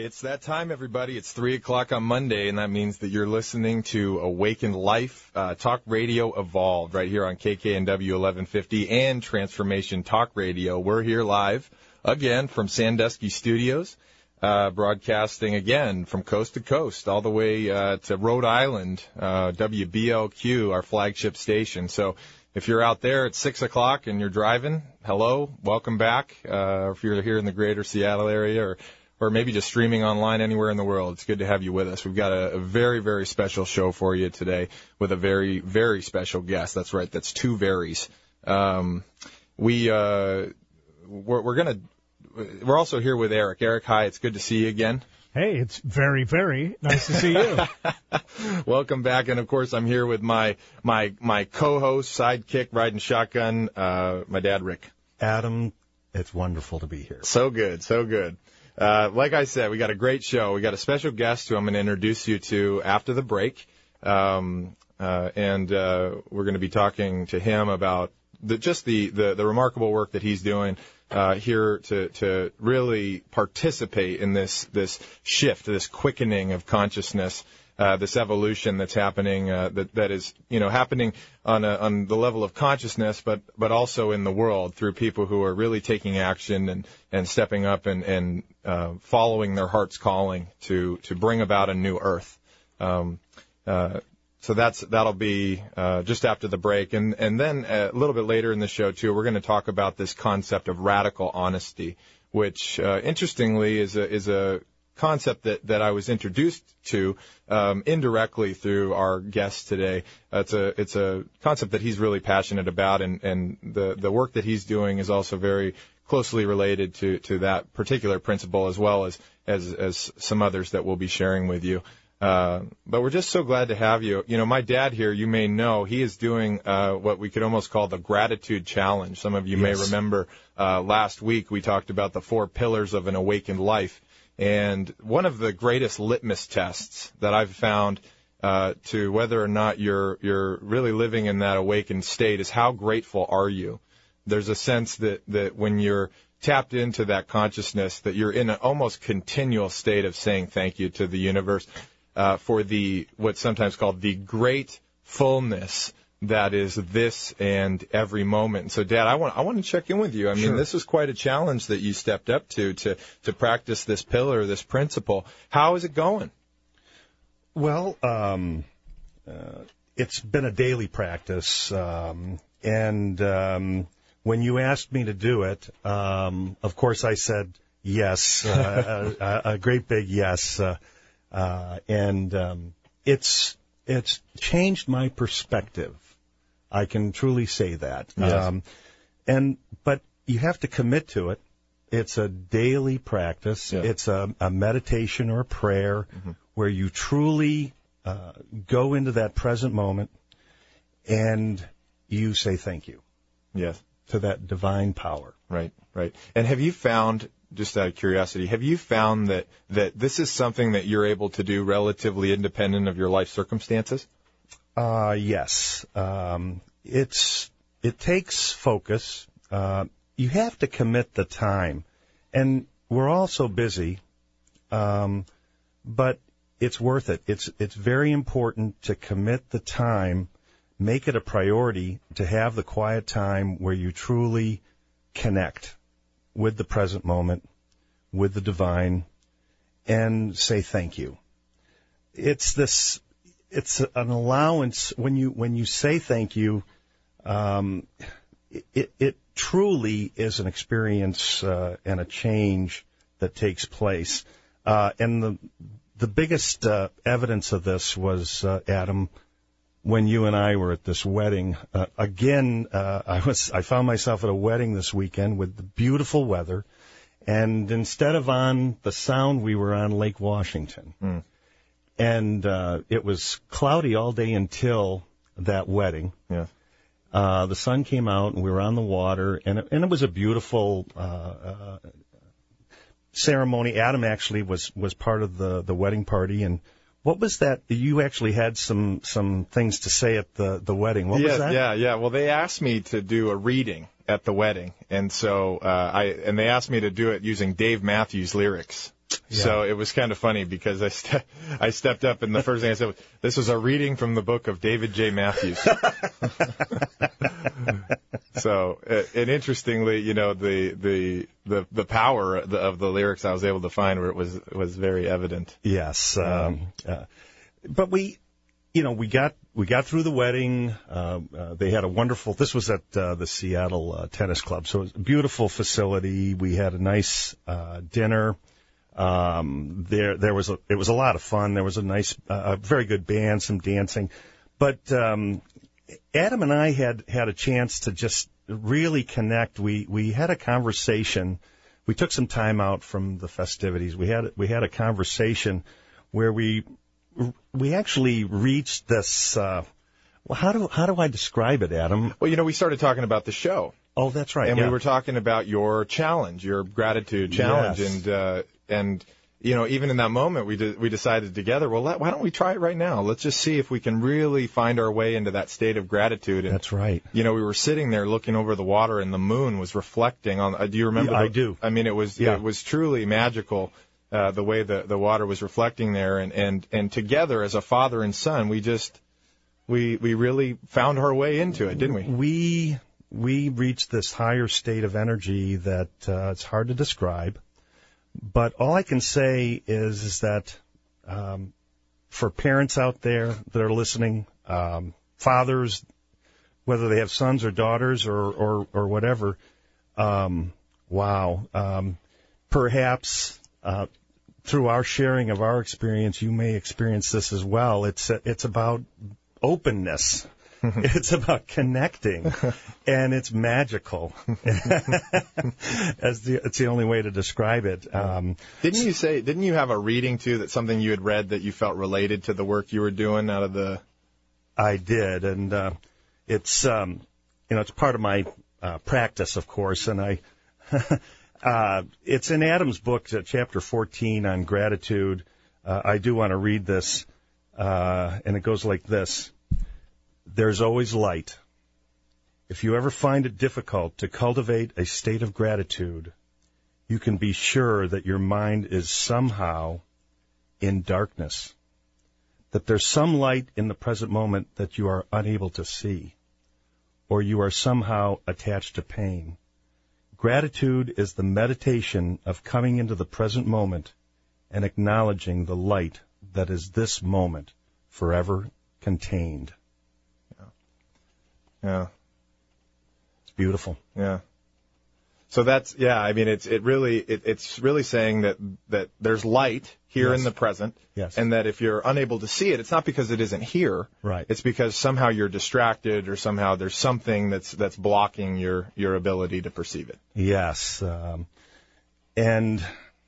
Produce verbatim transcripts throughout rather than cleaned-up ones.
It's that time, everybody. It's three o'clock on Monday, and that means that you're listening to Awakened Life, uh, Talk Radio Evolved, right here on K K N W eleven fifty and Transformation Talk Radio. We're here live, again, from Sandusky Studios, uh, broadcasting, again, from coast to coast, all the way uh, to Rhode Island, uh, W B L Q, our flagship station. So if you're out there at six o'clock and you're driving, hello, welcome back. Uh, if you're here in the greater Seattle area or or maybe just streaming online anywhere in the world, it's good to have you with us. We've got a, a very, very special show for you today with a very, very special guest. That's right. That's two varies. Um, we, uh, we're, we're going to, we're also here with Eric. Eric, hi. It's good to see you again. Hey, it's very, very nice to see you. Welcome back. And, of course, I'm here with my, my, my co-host, sidekick, riding shotgun, uh, my dad, Rick. Adam, it's wonderful to be here. So good. So good. Uh, like I said, we got a great show. We got a special guest who I'm going to introduce you to after the break. Um, uh, and uh, we're going to be talking to him about the, just the, the, the remarkable work that he's doing uh, here to, to really participate in this, this shift, this quickening of consciousness, uh, this evolution that's happening, uh, that, that is, you know, happening on a, on the level of consciousness, but, but also in the world through people who are really taking action and, and stepping up and, and, uh, following their heart's calling to, to bring about a new earth. Um, uh, so that's, that'll be, uh, just after the break. And, and then a little bit later in the show too, we're going to talk about this concept of radical honesty, which, uh, interestingly is a, is a, concept that, that I was introduced to um, indirectly through our guest today. Uh, it's a it's a concept that he's really passionate about, and, and the, the work that he's doing is also very closely related to, to that particular principle, as well as, as, as some others that we'll be sharing with you. Uh, but we're just so glad to have you. You know, my dad here, you may know, he is doing uh, what we could almost call the gratitude challenge. Some of you yes. may remember uh, last week we talked about the four pillars of an awakened life. And one of the greatest litmus tests that I've found uh, to whether or not you're you're really living in that awakened state is how grateful are you? There's a sense that, that when you're tapped into that consciousness, that you're in an almost continual state of saying thank you to the universe uh, for the what's sometimes called the great fullness that is this and every moment. So, Dad, I want I want to check in with you. I mean, sure. This is quite a challenge that you stepped up to, to, to practice this pillar, this principle. How is it going? Well, um, uh, it's been a daily practice. Um, and um, when you asked me to do it, um, of course I said yes, uh, a, a great big yes. Uh, uh, and um, it's it's changed my perspective. I can truly say that. Yes. Um, and but you have to commit to it. It's a daily practice. Yeah. It's a, a meditation or a prayer mm-hmm. where you truly uh, go into that present moment and you say thank you. Yes. To that divine power. Right, right. And have you found, just out of curiosity, have you found that, that this is something that you're able to do relatively independent of your life circumstances? Uh, yes. Um, it's, it takes focus. Uh, you have to commit the time. And we're all so busy, um, but it's worth it. It's, it's very important to commit the time, make it a priority to have the quiet time where you truly connect with the present moment, with the divine, and say thank you. It's this, it's an allowance when you, when you say thank you, um, it, it truly is an experience, uh, and a change that takes place. Uh, and the, the biggest, uh, evidence of this was, uh, Adam, when you and I were at this wedding. Uh, again, uh, I was, I found myself at a wedding this weekend with the beautiful weather. And instead of on the Sound, we were on Lake Washington. Mm. And uh, it was cloudy all day until that wedding. Yeah. Uh, the sun came out, and we were on the water, and it, and it was a beautiful uh, uh, ceremony. Adam actually was, was part of the, the wedding party. And what was that? You actually had some, some things to say at the, the wedding. What yeah, was that? Yeah, yeah. Well, they asked me to do a reading at the wedding, and so uh, I and they asked me to do it using Dave Matthews lyrics. Yeah. So it was kind of funny because I ste- I stepped up and the first thing I said was, this was a reading from the book of David J. Matthews. So, uh, and interestingly, you know, the the the, the power of the, of the lyrics I was able to find where it was was very evident. Yes. Um, uh, but we, you know, we got we got through the wedding. Uh, uh, they had a wonderful. This was at uh, the Seattle uh, Tennis Club, so it was a beautiful facility. We had a nice uh, dinner. Um, there there was a it was a lot of fun. There was a nice, uh, a very good band, some dancing, but um, Adam and I had had a chance to just really connect. We we had a conversation. We took some time out from the festivities. We had we had a conversation where we we actually reached this. Uh, well, how do how do I describe it, Adam? Well, you know, we started talking about the show. Oh, that's right. And yeah. we were talking about your challenge, your gratitude challenge, Yes. and uh, and you know, even in that moment, we de- we decided together, well, let, why don't we try it right now? Let's just see if we can really find our way into that state of gratitude. And, That's right. You know, we were sitting there looking over the water, and the moon was reflecting on. Uh, do you remember? Yeah, the, I do. I mean, it was Yeah. it was truly magical. Uh, the way the, the water was reflecting there, and, and, and together as a father and son, we just we we really found our way into it, didn't we? We we reached this higher state of energy that uh, it's hard to describe. But all I can say is, is that um, for parents out there that are listening, um, fathers, whether they have sons or daughters or or, or whatever, um, wow, um, perhaps uh, through our sharing of our experience, you may experience this as well. It's it's about openness. It's about connecting, and it's magical. As the, it's the only way to describe it. Um, didn't you say? Didn't you have a reading too that something you had read that you felt related to the work you were doing out of the? I did, and uh, it's um, you know it's part of my uh, practice, of course, and I. uh, it's in Adam's book, uh, chapter fourteen on gratitude. Uh, I do want to read this, uh, and it goes like this. There's always light. If you ever find it difficult to cultivate a state of gratitude, you can be sure that your mind is somehow in darkness, that there's some light in the present moment that you are unable to see, or you are somehow attached to pain. Gratitude is the meditation of coming into the present moment and acknowledging the light that is this moment forever contained. Yeah. It's beautiful. Yeah. So that's, yeah, I mean, it's, it really, it, it's really saying that, that there's light here Yes. in the present. Yes. And that if you're unable to see it, it's not because it isn't here. Right. It's because somehow you're distracted or somehow there's something that's, that's blocking your, your ability to perceive it. Yes. Um, and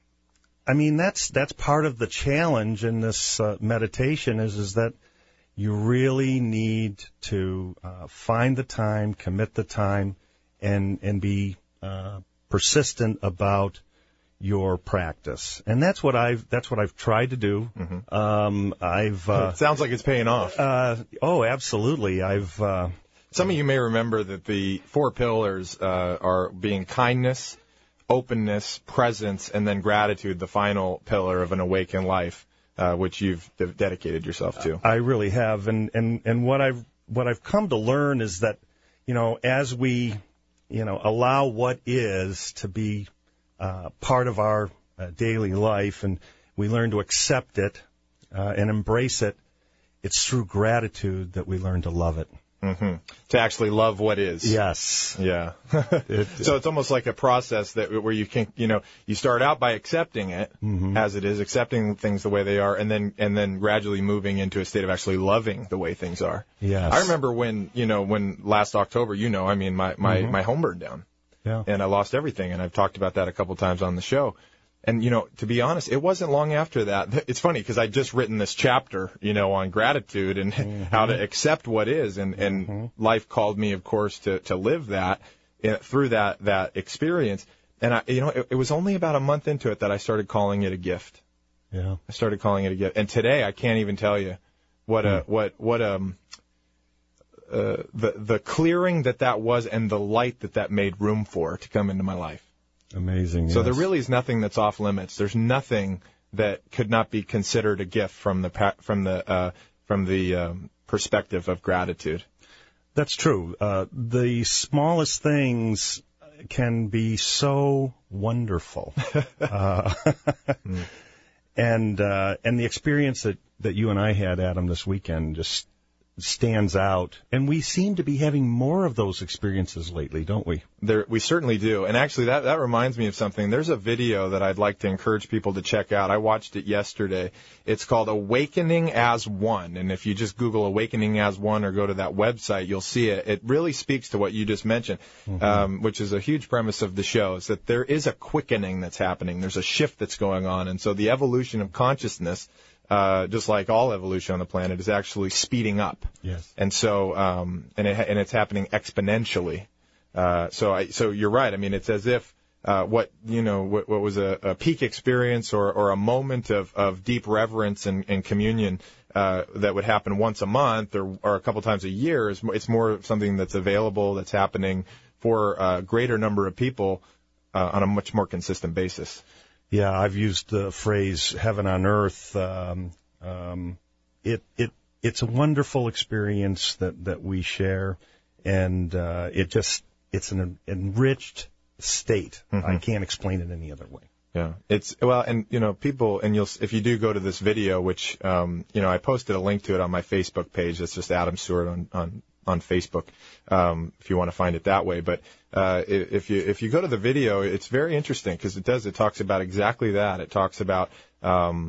I mean, that's, that's part of the challenge in this uh, meditation is, is that you really need to uh, find the time, commit the time, and and be uh, persistent about your practice. And that's what I've that's what I've tried to do. Mm-hmm. Um, I've uh, It sounds like it's paying off. uh, oh, absolutely. I've uh, Some of you may remember that the four pillars uh, are being kindness, openness, presence, and then gratitude, the final pillar of an awakened life. Uh, which you've de- dedicated yourself to. I really have, and, and, and what I've what I've come to learn is that, you know, as we, you know, allow what is to be uh, part of our uh, daily life, and we learn to accept it uh, and embrace it, it's through gratitude that we learn to love it. Mm-hmm. To actually love what is. Yes. Yeah. It- So it's almost like a process that where you can, you know, you start out by accepting it Mm-hmm. as it is, accepting things the way they are, and then and then gradually moving into a state of actually loving the way things are. Yes. I remember when, you know, when last October, you know, I mean, my my, Mm-hmm. my home burned down, Yeah. and I lost everything, and I've talked about that a couple times on the show. And, you know, to be honest, it wasn't long after that. It's funny because I'd just written this chapter, you know, on gratitude and Mm-hmm. how to accept what is. And, and Mm-hmm. life called me, of course, to, to live that uh, through that, that experience. And, I, you know, it, it was only about a month into it that I started calling it a gift. Yeah. I started calling it a gift. And today I can't even tell you what a, what, what, um, uh, the, the clearing that that was and the light that that made room for to come into my life. Amazing. So yes. there really is nothing that's off limits. There's nothing that could not be considered a gift from the pa- from the uh, from the um, perspective of gratitude. That's true. Uh, the smallest things can be so wonderful, uh, mm. and uh, and the experience that, that you and I had, Adam, this weekend just stands out. And we seem to be having more of those experiences lately, don't we? There, we certainly do. And actually, that, that reminds me of something. There's a video that I'd like to encourage people to check out. I watched it yesterday. It's called Awakening as One. And if you just Google Awakening as One or go to that website, you'll see it. It really speaks to what you just mentioned, mm-hmm. um, which is a huge premise of the show, is that there is a quickening that's happening. There's a shift that's going on. And so the evolution of consciousness, Uh, just like all evolution on the planet, is actually speeding up. Yes. And so, um, and it, and it's happening exponentially. Uh, so I, so you're right. I mean, it's as if, uh, what, you know, what, what was a, a peak experience or, or a moment of, of deep reverence and, and communion, uh, that would happen once a month or, or a couple times a year is, it's more something that's available, that's happening for a greater number of people, uh, on a much more consistent basis. Yeah, I've used the phrase "heaven on earth." Um, um, it it it's a wonderful experience that, that we share, and uh, it just it's an enriched state. Mm-hmm. I can't explain it any other way. Yeah, it's well, and you know, people, and you'll if you do go to this video, which um, you know, I posted a link to it on my Facebook page. That's just Adam Stewart on on. on Facebook, um, if you want to find it that way. But uh, if you if you go to the video, it's very interesting because it does. It talks about exactly that. It talks about um,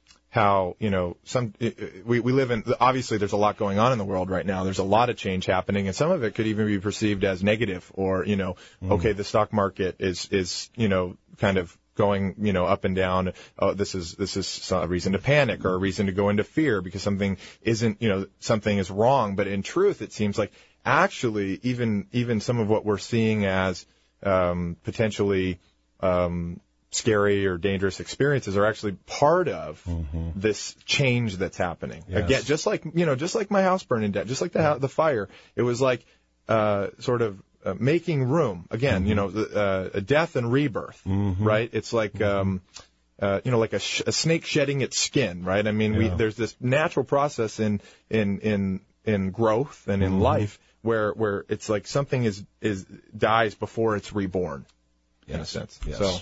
how you know some it, we we live in. Obviously, there's a lot going on in the world right now. There's a lot of change happening, and some of it could even be perceived as negative, or you know, mm. okay, the stock market is is you know kind of going, you know, up and down. Oh, this is this is a reason to panic or a reason to go into fear because something isn't, you know, something is wrong. But in truth, it seems like actually even even some of what we're seeing as um, potentially um, scary or dangerous experiences are actually part of mm-hmm. this change that's happening. Yes. Again, just like you know, just like my house burning down, just like the yeah. the fire. It was like uh, sort of. Uh, making room again, mm-hmm. you know, uh, a death and rebirth, mm-hmm. right? It's like, mm-hmm. um, uh, you know, like a, sh- a snake shedding its skin, right? I mean, yeah. we there's this natural process in in in in growth and in mm-hmm. life where where it's like something is is dies before it's reborn, yes. in a sense. Yes. So,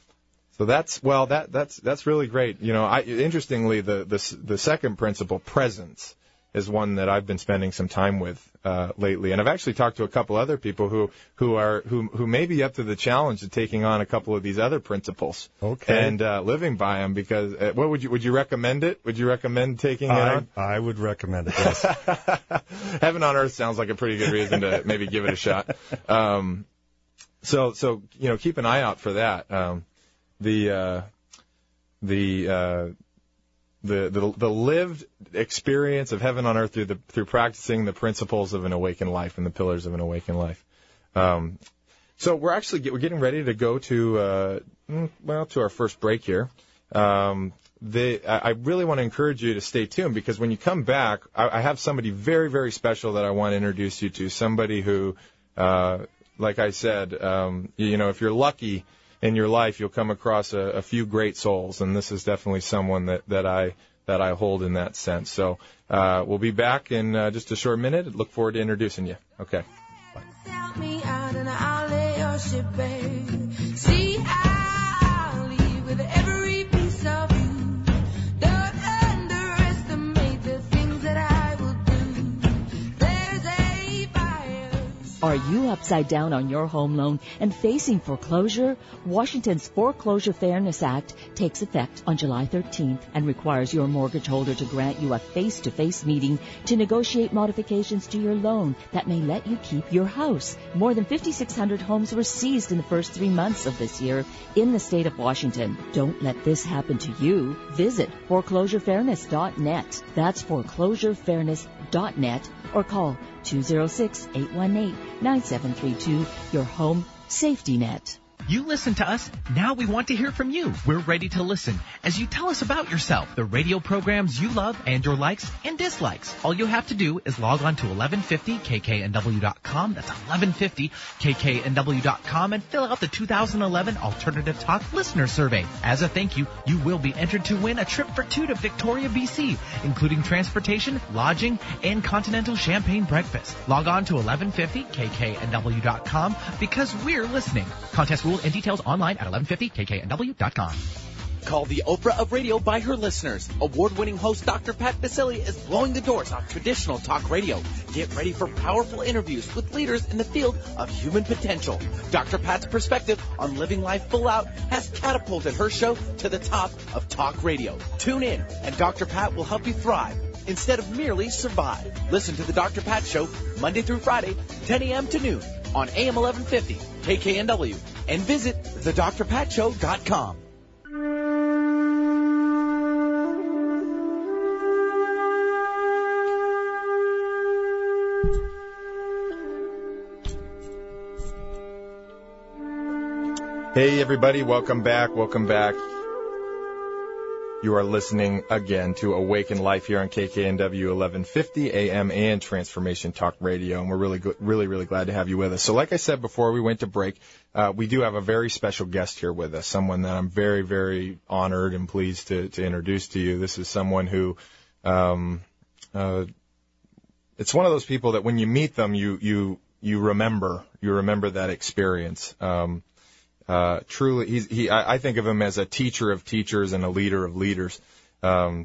so that's well, that that's that's really great. You know, I interestingly, the the the second principle, presence, is one that I've been spending some time with uh, lately, and I've actually talked to a couple other people who who are who who may be up to the challenge of taking on a couple of these other principles, okay, and uh, living by them. Because uh, what would you would you recommend it? Would you recommend taking it I, on? I would recommend it. Yes. Heaven on earth sounds like a pretty good reason to maybe give it a shot. Um, so so you know, keep an eye out for that. Um, the uh, the uh, The, the the lived experience of heaven on earth through the through practicing the principles of an awakened life and the pillars of an awakened life. Um, so we're actually get, we're getting ready to go to uh, well to our first break here. Um, the, I, I really want to encourage you to stay tuned because when you come back, I, I have somebody very very special that I want to introduce you to. Somebody who, uh, like I said, um, you, you know, if you're lucky in your life, you'll come across a, a few great souls, and this is definitely someone that, that I that I hold in that sense. So uh, we'll be back in uh, just a short minute. Look forward to introducing you. Okay. Bye. Are you upside down on your home loan and facing foreclosure? Washington's Foreclosure Fairness Act takes effect on July thirteenth and requires your mortgage holder to grant you a face-to-face meeting to negotiate modifications to your loan that may let you keep your house. More than fifty-six hundred homes were seized in the first three months of this year in the state of Washington. Don't let this happen to you. Visit foreclosure fairness dot net. That's foreclosure fairness dot net or call two oh six, eight one eight, nine seven three two, your home safety net. You listen to us. Now we want to hear from you. We're ready to listen as you tell us about yourself, the radio programs you love, and your likes and dislikes. All you have to do is log on to eleven fifty K K N W dot com. That's eleven fifty K K N W dot com and fill out the two thousand eleven Alternative Talk Listener Survey. As a thank you, you will be entered to win a trip for two to Victoria, B C, including transportation, lodging, and continental champagne breakfast. Log on to eleven fifty K K N W dot com because we're listening. Contest rules and details online at eleven fifty K K N W dot com. Called the Oprah of radio by her listeners. Award-winning host Doctor Pat Baccili is blowing the doors off traditional talk radio. Get ready for powerful interviews with leaders in the field of human potential. Doctor Pat's perspective on living life full out has catapulted her show to the top of talk radio. Tune in, and Doctor Pat will help you thrive instead of merely survive. Listen to the Doctor Pat Show Monday through Friday, ten a.m. to noon on A M eleven fifty K K N W, and visit the dr pat show dot com. Hey, everybody. Welcome back. Welcome back. You are listening again to Awaken Life here on K K N W eleven fifty A M and Transformation Talk Radio, and we're really, really, really glad to have you with us. So like I said before we went to break, uh, we do have a very special guest here with us, someone that I'm very, very honored and pleased to, to introduce to you. This is someone who, um, uh, it's one of those people that when you meet them, you, you, you remember, you remember that experience. Um, Uh, truly, he's, he, I, I think of him as a teacher of teachers and a leader of leaders. Um,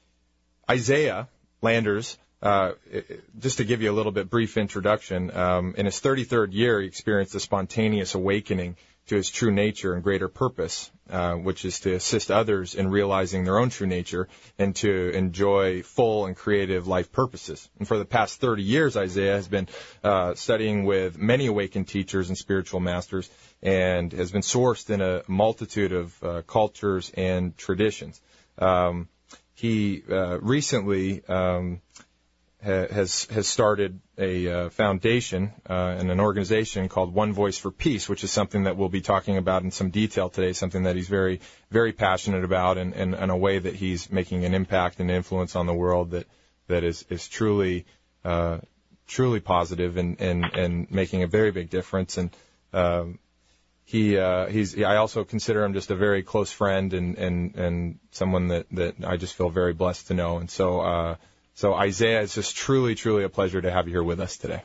Isaiah Landers, uh, just to give you a little bit brief introduction, um, in his thirty-third year, he experienced a spontaneous awakening to his true nature and greater purpose, uh, which is to assist others in realizing their own true nature and to enjoy full and creative life purposes. And for the past thirty years, Isaiah has been uh, studying with many awakened teachers and spiritual masters, and has been sourced in a multitude of uh, cultures and traditions. Um, he uh, recently um, ha- has has started a uh, foundation uh, and an organization called One Voice for Peace, which is something that we'll be talking about in some detail today, something that he's very, very passionate about, and, and, and a way that he's making an impact and influence on the world that, that is, is truly uh, truly positive and, and, and making a very big difference. And um, He, uh, he's, I also consider him just a very close friend and, and, and someone that, that I just feel very blessed to know. And so, uh, so Isaiah, it's just truly, truly a pleasure to have you here with us today.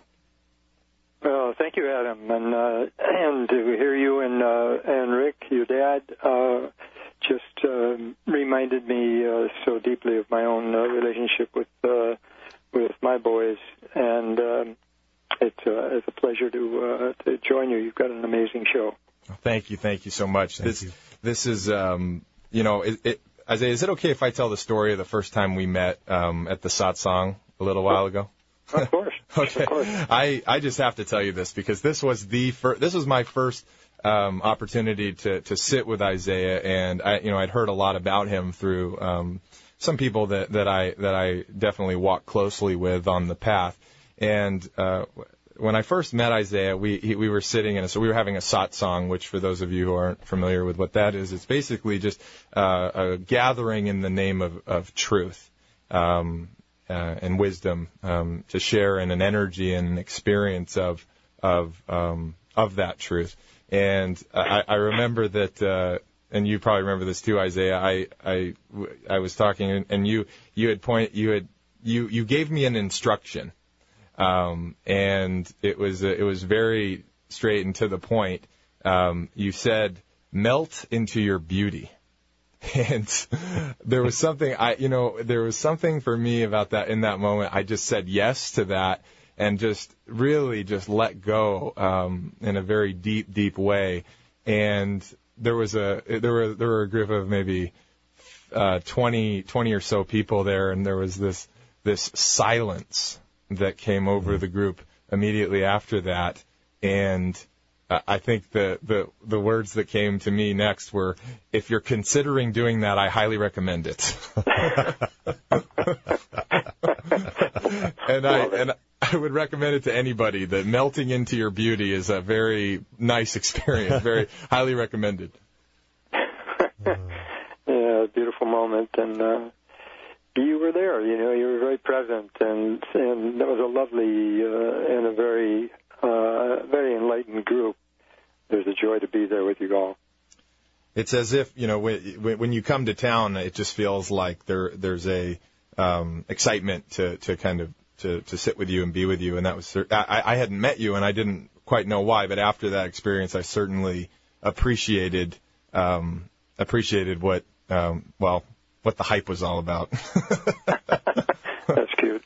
Well, thank you, Adam. And, uh, and to hear you and, uh, and Rick, your dad, uh, just, uh, reminded me, uh, so deeply of my own uh, relationship with, uh, with my boys. And, um, it's, uh, it's a pleasure to, uh, to join you. You've got an amazing show. Thank you, thank you so much. Thank this you. this is um, you know, it, it, Isaiah, is it okay if I tell the story of the first time we met um, at the satsang a little while ago? Of course. Okay. Of course. I, I just have to tell you this because this was the fir- this was my first um, opportunity to, to sit with Isaiah, and I you know I'd heard a lot about him through um, some people that, that I that I definitely walk closely with on the path, and uh, when I first met Isaiah, we he, we were sitting in a, so we were having a satsang, which for those of you who aren't familiar with what that is, it's basically just uh, a gathering in the name of, of truth um, uh, and wisdom um, to share in an energy and an experience of of um, of that truth. And I, I remember that, uh, and you probably remember this too, Isaiah. I I, I was talking, and you you had point you had you you gave me an instruction. Um, and it was, uh, it was very straight and to the point. Um, you said, melt into your beauty. And there was something I, you know, there was something for me about that in that moment. I just said yes to that and just really just let go, um, in a very deep, deep way. And there was a, there were, there were a group of maybe, uh, twenty, twenty or so people there. And there was this, this silence that came over the group immediately after that, and uh, I think the, the the words that came to me next were, "If you're considering doing that, I highly recommend it." and I and I would recommend it to anybody. That melting into your beauty is a very nice experience. Very highly recommended. Yeah, beautiful moment, and uh, you were there. You know, you were very present, and and that was a lovely uh, and a very uh, very enlightened group. There's a joy to be there with you all. It's as if, you know, when, when you come to town, it just feels like there there's a um, excitement to, to kind of to, to sit with you and be with you. And that was I, I hadn't met you, and I didn't quite know why. But after that experience, I certainly appreciated um, appreciated what um, well what the hype was all about. That's cute.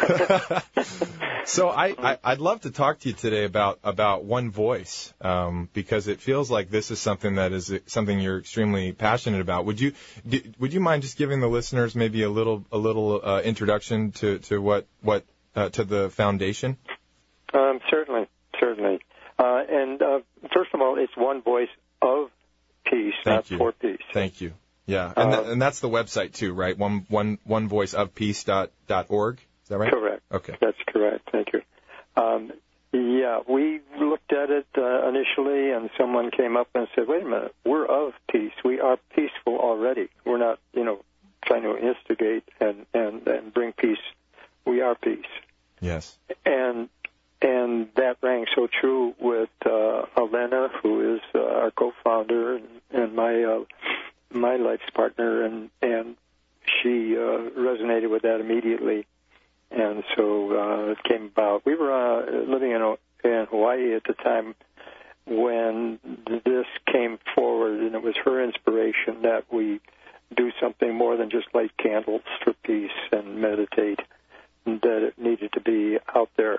So I, I, I'd love to talk to you today about, about One Voice, um, because it feels like this is something that is something you're extremely passionate about. Would you do, would you mind just giving the listeners maybe a little a little uh, introduction to, to what what uh, to the foundation? Um, certainly, certainly. Uh, and uh, first of all, it's One Voice of Peace, Thank not you. for peace. Thank you. Yeah, and uh, th- and that's the website too, right? One one one voice of peace dot dot org. Is that right? Correct. Okay. That's correct. Thank you. Um, yeah, we looked at it uh, initially, and someone came up and said, wait a minute, we're of peace. We are peaceful already. We're not, you know, trying to instigate and, and, and bring peace. We are peace. Yes. And and that rang so true with uh, Elena, who is uh, our co-founder and, and my uh, my life's partner, and, and she uh, resonated with that immediately. And so uh, it came about. We were uh, living in, in Hawaii at the time when this came forward, and it was her inspiration that we do something more than just light candles for peace and meditate, and that it needed to be out there.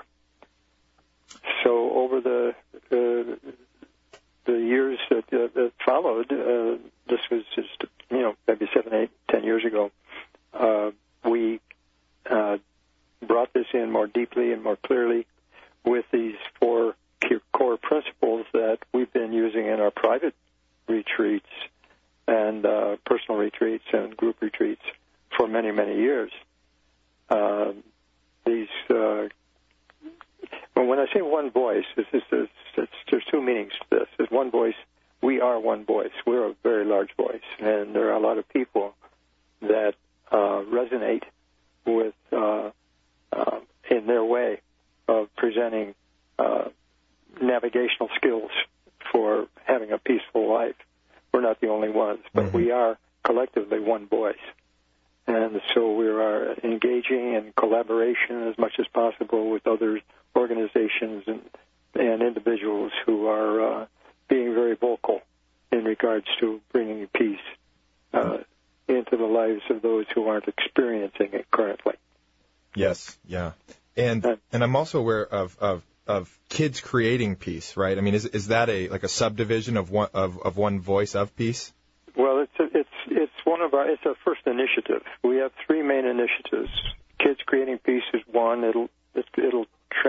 So over the uh, the years that, uh, that followed, uh, this was just, you know, maybe seven, eight, ten years ago, uh, we uh, brought this in more deeply and more clearly with these four core principles that we've been using in our private retreats and uh, personal retreats and group retreats for many, many years. Uh, these, uh, well, when I say one voice, it's, it's, it's, it's, there's two meanings to this. There's one voice. We are one voice. We're a very large voice, and there are a lot of people that uh, resonate with uh, uh, in their way of presenting uh, navigational skills for having a peaceful life. We're not the only ones, but mm-hmm. we are collectively one voice. And so we are engaging in collaboration as much as possible with other organizations and, and individuals who are uh, being very vocal in regards to bringing peace uh, into the lives of those who aren't experiencing it currently. Yes, yeah. And uh, and I'm also aware of, of of kids creating peace, right? I mean, is is that a like a subdivision of one of, of One Voice of Peace? Well, it's a, it's it's one of our it's our first initiative. We have three main initiatives. Kids creating peace is one. It'll it, it'll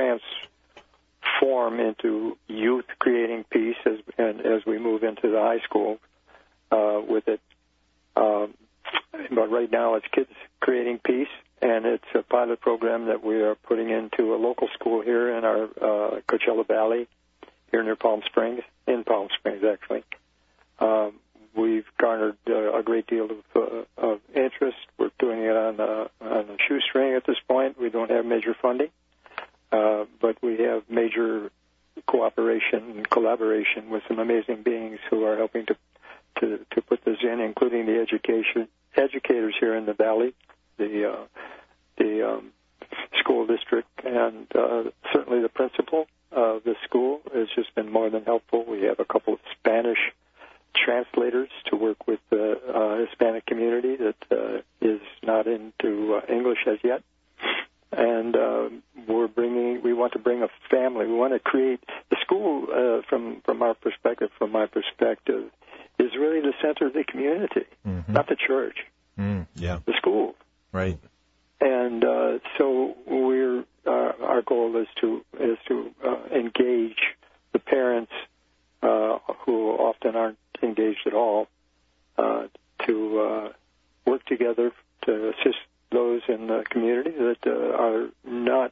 transform into youth creating peace as and as we move into the high school uh, with it. Um, but right now, it's kids creating peace, and it's a pilot program that we are putting into a local school here in our uh, Coachella Valley, here near Palm Springs, in Palm Springs actually. Um, We've garnered uh, a great deal of, uh, of interest. We're doing it on a, on a shoestring at this point. We don't have major funding, uh, but we have major cooperation and collaboration with some amazing beings who are helping to, to, to put this in, including the education educators here in the valley, the uh, the um, school district, and uh, certainly the principal of the school has just been more than helpful. We have a couple of Spanish translators to work with the uh, Hispanic community that uh, is not into uh, English as yet. And uh, we're bringing, we want to bring a family. We want to create, the school, uh, from, from our perspective, from my perspective, is really the center of the community, mm-hmm. not the church. Mm, yeah. The school. Right. And uh, so we're, uh, our goal is to, is to uh, engage the parents uh, who often aren't engaged at all, uh, to uh, work together to assist those in the community that uh, are not or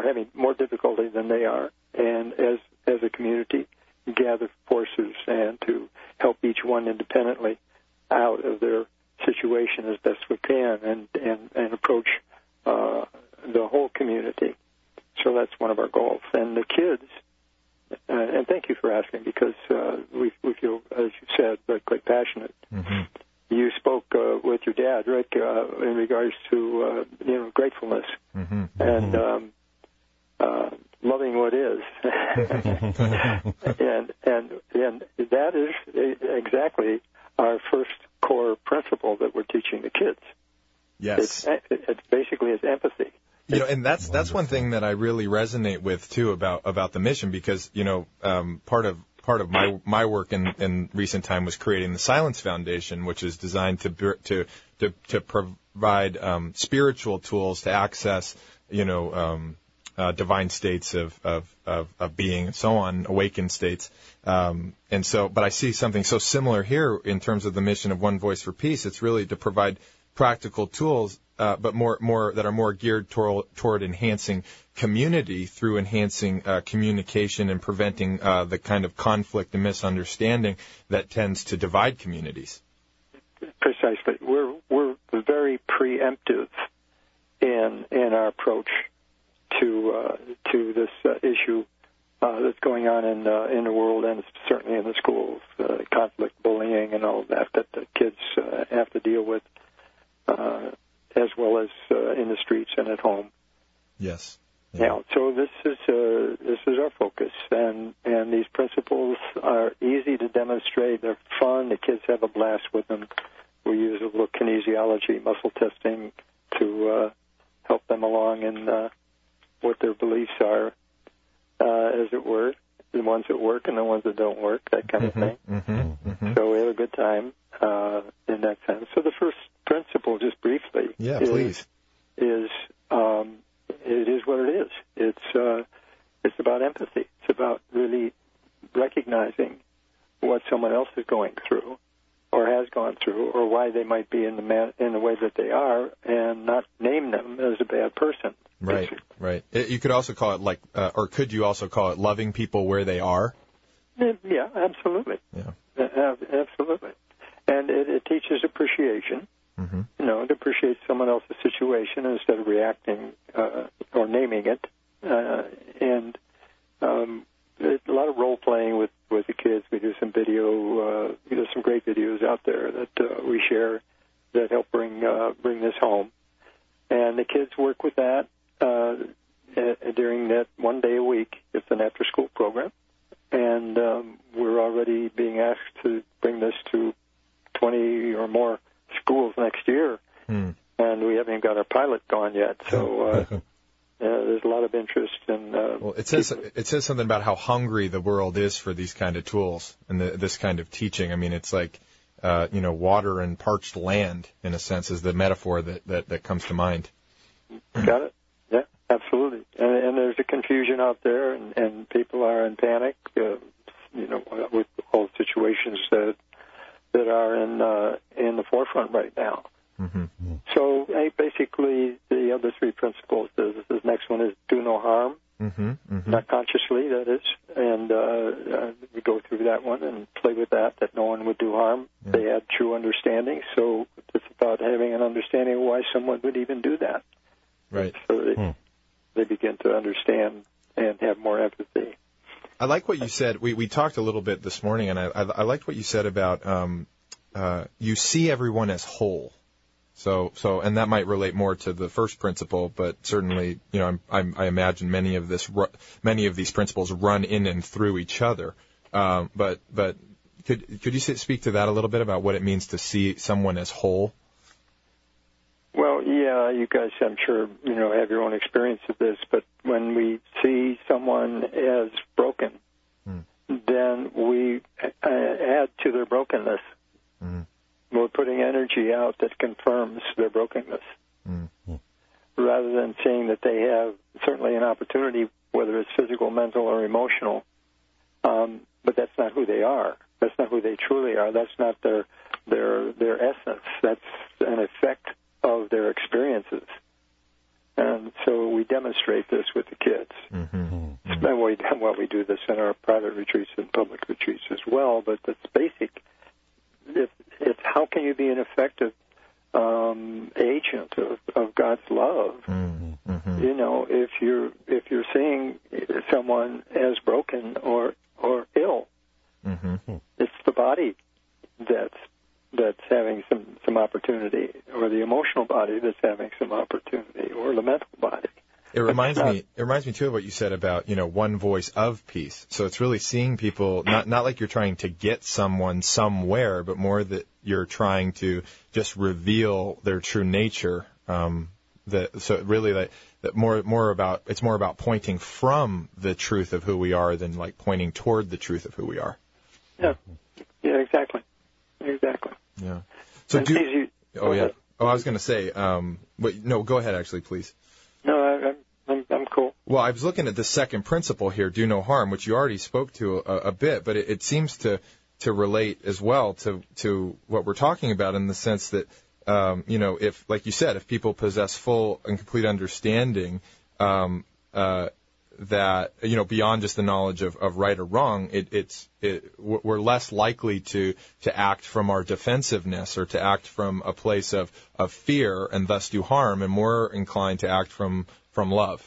are having more difficulty than they are, and as as a community, gather forces and to help each one independently out of their situation as best we can, and and, and approach uh, the whole community. So that's one of our goals. And the kids, uh, and thank you for asking, because uh, we we feel, as you said, very quite passionate. Mm-hmm. You spoke uh, with your dad, Rick, uh, in regards to uh, you know gratefulness mm-hmm. and um, uh, loving what is, and and and that is exactly our first core principle that we're teaching the kids. Yes, it's, it basically is empathy. You know, and that's that's one thing that I really resonate with too about about the mission, because you know um, part of part of my my work in, in recent time was creating the Silence Foundation, which is designed to to to, to provide um, spiritual tools to access you know um, uh, divine states of, of of of being and so on, awakened states. Um, and so, but I see something so similar here in terms of the mission of One Voice for Peace. It's really to provide practical tools, uh, but more more that are more geared toward, toward enhancing community through enhancing uh, communication and preventing uh, the kind of conflict and misunderstanding that tends to divide communities. Precisely. We're we're very preemptive in in our approach to uh, to this uh, issue uh, that's going on in uh, in the world, and certainly in the schools, uh, conflict, bullying, and all of that that the kids uh, have to deal with. Uh, as well as uh, in the streets and at home. Yes. Yeah. Now, so this is uh, this is our focus, and and these principles are easy to demonstrate. They're fun. The kids have a blast with them. We use a little kinesiology, muscle testing, to uh, help them along in uh, what their beliefs are, uh, as it were, the ones that work and the ones that don't work, that kind mm-hmm, of thing. Mm-hmm, mm-hmm. So we have a good time uh, in that sense. So the first principle, just briefly, yeah, is, please. is um, it is what it is. It's uh, it's about empathy. It's about really recognizing what someone else is going through, or has gone through, or why they might be in the man, in the way that they are, and not name them as a bad person. Right, basically. right. It, you could also call it like, uh, or could you also call it loving people where they are? Yeah, absolutely. Yeah, uh, absolutely. And it, it teaches appreciation. Mm-hmm. You know, to appreciate someone else's situation instead of reacting uh, or naming it. Uh, and um, a lot of role playing with, with the kids. We do some video, uh, we do some great videos out there that uh, we share that help bring uh, bring this home. And the kids work with that uh, during that one day a week. It's an after-school program. And um, we're already being asked to bring this to twenty or more schools next year, hmm. and we haven't even got our pilot going yet. So uh, uh, there's a lot of interest in. Uh, well, it says it says something about how hungry the world is for these kind of tools and the, this kind of teaching. I mean, it's like uh, you know, water and parched land, in a sense, is the metaphor that, that, that comes to mind. Got it? Yeah, absolutely. And, and there's a confusion out there, and, and people are in panic. Uh, you know, with all the situations that. that are in uh, in the forefront right now. Mm-hmm. So uh, basically, the other three principles, the, the next one is do no harm, mm-hmm. Mm-hmm. not consciously, that is, and uh, uh, we go through that one and play with that, that no one would do harm. Yeah. They had true understanding, so it's about having an understanding of why someone would even do that. Right. So they, hmm. they begin to understand and have more empathy. I like what you said. We we talked a little bit this morning, and I I, I liked what you said about um, uh, you see everyone as whole. So so, and that might relate more to the first principle, but certainly, you know, I'm, I'm, I imagine many of this many of these principles run in and through each other. Um, but but could could you speak to that a little bit about what it means to see someone as whole? Well, yeah, you guys, I'm sure, you know, have your own experience of this, but when we see someone as broken, mm. then we add to their brokenness. Mm. We're putting energy out that confirms their brokenness, mm. rather than saying that they have certainly an opportunity, whether it's physical, mental, or emotional, um, but that's not who they are. That's not who they truly are. That's not their their their essence. That's an effect of their experiences. And so we demonstrate this with the kids. Mm-hmm. Mm-hmm. And we, well, we do this in our private retreats and public retreats as well, but it's basic. It, it's how can you be an effective um, agent of, of God's love? Mm-hmm. You know, if you're if you're seeing someone as broken or or ill, mm-hmm. it's the body that's that's having some, some opportunity, or the emotional body that's having some opportunity, or the mental body. It reminds me. It reminds me too of what you said about, you know, one voice of peace. So it's really seeing people not not like you're trying to get someone somewhere, but more that you're trying to just reveal their true nature. Um, that so really that, that more more about it's more about pointing from the truth of who we are than like pointing toward the truth of who we are. Yeah. Yeah. Exactly. Exactly. Yeah. So and do. please, you, oh yeah. Oh, I was going to say. Um. Wait. No. Go ahead. Actually, please. No, I, I'm, I'm cool. Well, I was looking at the second principle here, do no harm, which you already spoke to a, a bit, but it, it seems to, to relate as well to, to what we're talking about in the sense that, um, you know, if, like you said, if people possess full and complete understanding, um, uh, that, you know, beyond just the knowledge of, of right or wrong, it, it's, it, we're less likely to, to act from our defensiveness or to act from a place of, of fear and thus do harm, and more inclined to act from, from love.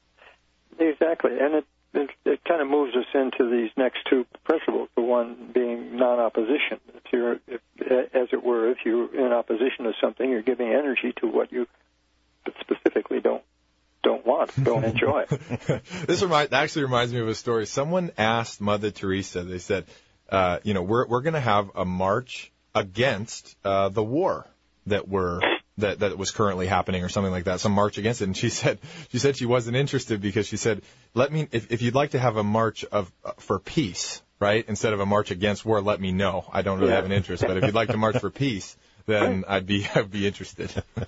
Exactly. And it, it, it kind of moves us into these next two principles, the one being non-opposition. If you're, if, as it were, if you're in opposition to something, you're giving energy to what you specifically don't don't want, don't enjoy. This remind, actually reminds me of a story. Someone asked Mother Teresa, they said, uh, you know, we're we're going to have a march against uh, the war that we're that that was currently happening or something like that, some march against it. And she said she said she wasn't interested because she said, let me if, if you'd like to have a march of uh, for peace, right, instead of a march against war, let me know. I don't really yeah. have an interest, but if you'd like to march for peace, then I'd be I'd be interested.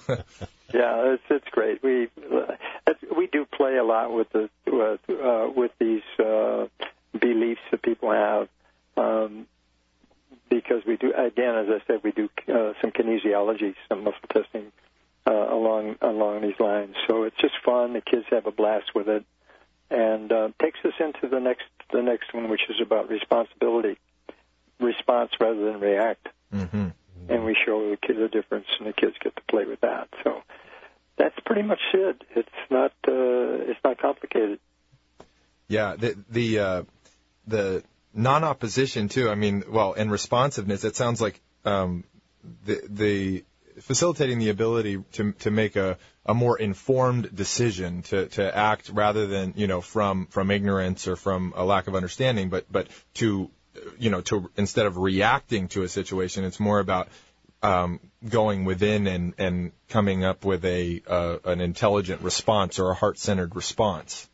Yeah, it's it's great. We uh, we do play a lot with the with, uh, with these uh, beliefs that people have, um, because we do, again, as I said, we do uh, some kinesiology, some muscle testing uh, along along these lines. So it's just fun. The kids have a blast with it, and uh, takes us into the next the next one, which is about responsibility, response rather than react. Mm-hmm. And we show the kids the difference, and the kids get to play with that. So that's pretty much it. It's not uh, it's not complicated. Yeah, the the uh, the non-opposition too. I mean, well, and responsiveness. It sounds like um, the the facilitating the ability to to make a, a more informed decision, to, to act rather than, you know, from from ignorance or from a lack of understanding, but but to you know, to instead of reacting to a situation, it's more about um, going within and, and coming up with a uh, an intelligent response or a heart-centered response.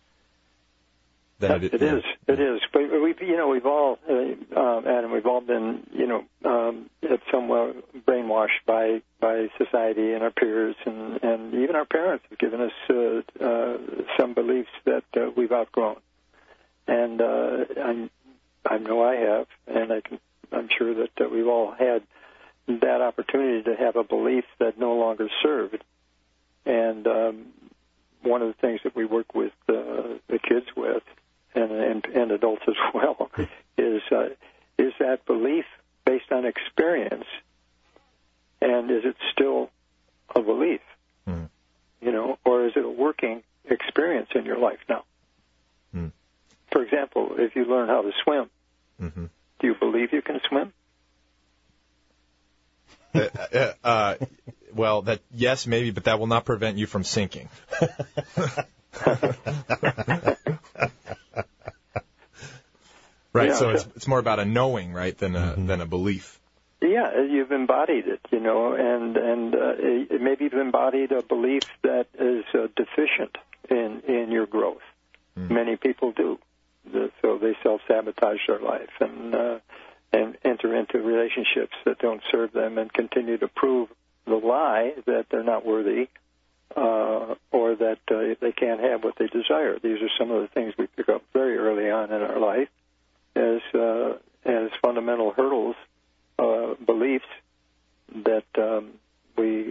That it, it is. It is. But we've, you know, we've all, uh, um, Adam, we've all been, you know, um, somewhat brainwashed by by society and our peers, and, and even our parents have given us uh, uh, some beliefs that uh, we've outgrown. And uh, I'm. I know I have, and I can, I'm sure that uh, we've all had that opportunity to have a belief that no longer served. And um, one of the things that we work with uh, the kids with, and, and, and adults as well, is uh, is that belief based on experience, and is it still a belief? Mm. You know, or is it a working experience in your life now? Mm. For example, if you learn how to swim, mm-hmm. do you believe you can swim? uh, uh, uh, well, that yes, maybe, but that will not prevent you from sinking. Right. Yeah, so it's it's more about a knowing, right, than a mm-hmm. than a belief. Yeah, you've embodied it, you know, and and uh, it, maybe you've embodied a belief that is uh, deficient in in your growth. Mm. Many people do. So they self-sabotage their life and uh, and enter into relationships that don't serve them and continue to prove the lie that they're not worthy uh, or that uh, they can't have what they desire. These are some of the things we pick up very early on in our life as uh, as fundamental hurdles, uh, beliefs that um, we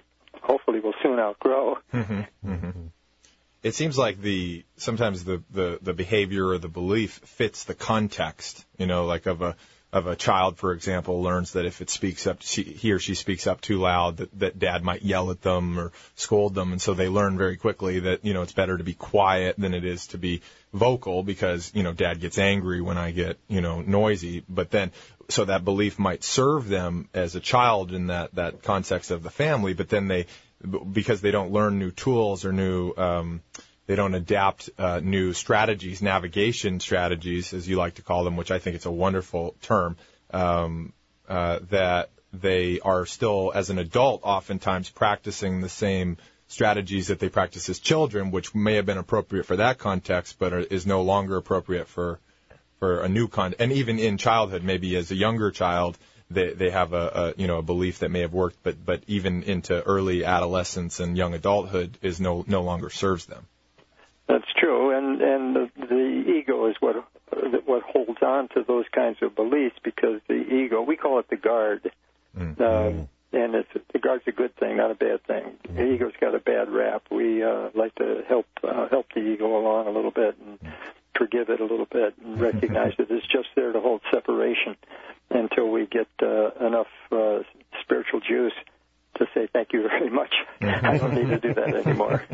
hopefully will soon outgrow. Mm-hmm. Mm-hmm. It seems like the sometimes the, the, the behavior or the belief fits the context, you know, like of a of a child, for example, learns that if it speaks up, she, he or she speaks up too loud, that, that dad might yell at them or scold them. And so they learn very quickly that, you know, it's better to be quiet than it is to be vocal because, you know, dad gets angry when I get, you know, noisy. But then, so that belief might serve them as a child in that, that context of the family. But then they, because they don't learn new tools or new, um, they don't adapt uh, new strategies, navigation strategies, as you like to call them, which I think it's a wonderful term, um, uh, that they are still, as an adult, oftentimes practicing the same strategies that they practice as children, which may have been appropriate for that context, but are, is no longer appropriate for for a new context. And even in childhood, maybe as a younger child, they they have a, a you know a belief that may have worked, but but even into early adolescence and young adulthood is no no longer serves them. That's true, and and the, the ego is what what holds on to those kinds of beliefs, because the ego, we call it the guard, mm-hmm. um, and it's the guard's a good thing, not a bad thing. Mm-hmm. The ego's got a bad rap. We uh, like to help uh, help the ego along a little bit and mm-hmm. forgive it a little bit and recognize that it's just there to hold separation until we get uh, enough uh, spiritual juice to say thank you very much. I don't need to do that anymore.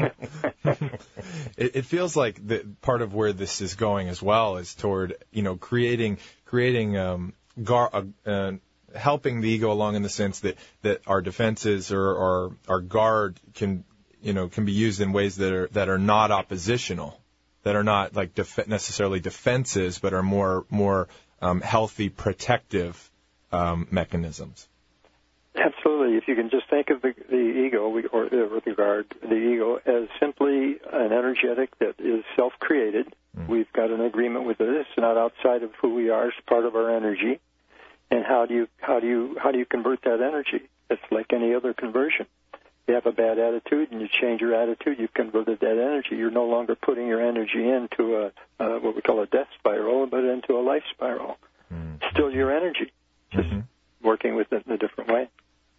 it, it feels like the, part of where this is going as well is toward, you know, creating creating um, gar, uh, uh, helping the ego along in the sense that, that our defenses or, or our guard can, you know, can be used in ways that are that are not oppositional, that are not like def- necessarily defenses, but are more more um, healthy, protective um, mechanisms. Absolutely. If you can just think of the, the ego, or, or the guard, the ego, as simply an energetic that is self-created. Mm. We've got an agreement with it. It's not outside of who we are. It's part of our energy. And how do you how do you how do you convert that energy? It's like any other conversion. You have a bad attitude, and you change your attitude. You've converted that energy. You're no longer putting your energy into a uh, what we call a death spiral, but into a life spiral. Mm. Still your energy, just mm-hmm. working with it in a different way.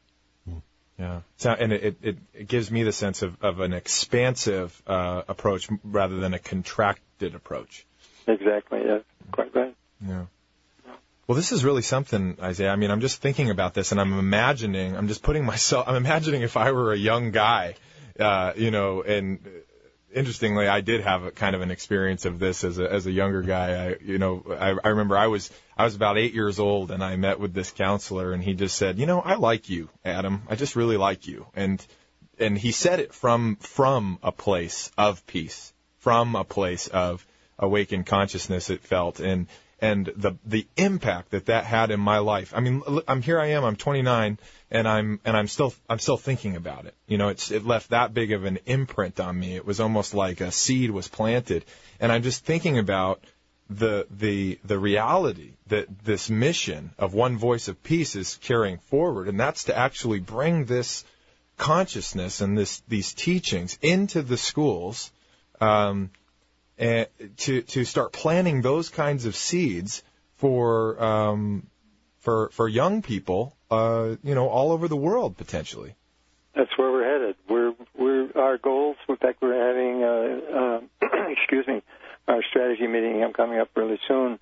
Yeah, so, and it, it, it gives me the sense of, of an expansive uh, approach rather than a contracted approach. Exactly, yeah, quite right. Yeah. Well, this is really something, Isaiah. I mean, I'm just thinking about this, and I'm imagining, I'm just putting myself, I'm imagining if I were a young guy, uh, you know, and interestingly, I did have a kind of an experience of this as a as a younger guy. I, you know, I, I remember I was I was about eight years old, and I met with this counselor, and he just said, you know, I like you, Adam. I just really like you, and and he said it from from a place of peace, from a place of awakened consciousness. It felt, and and the the impact that that had in my life. I mean, I'm here. I am. I'm twenty-nine. And I'm and I'm still I'm still thinking about it. You know, it's it left that big of an imprint on me. It was almost like a seed was planted. And I'm just thinking about the the the reality that this mission of One Voice of Peace is carrying forward, and that's to actually bring this consciousness and this these teachings into the schools, um, and to to start planting those kinds of seeds for um, for for young people. Uh, you know, all over the world potentially. That's where we're headed. We're we're our goals. In fact, we're having uh, uh, excuse me, our strategy meeting. I'm coming up really soon.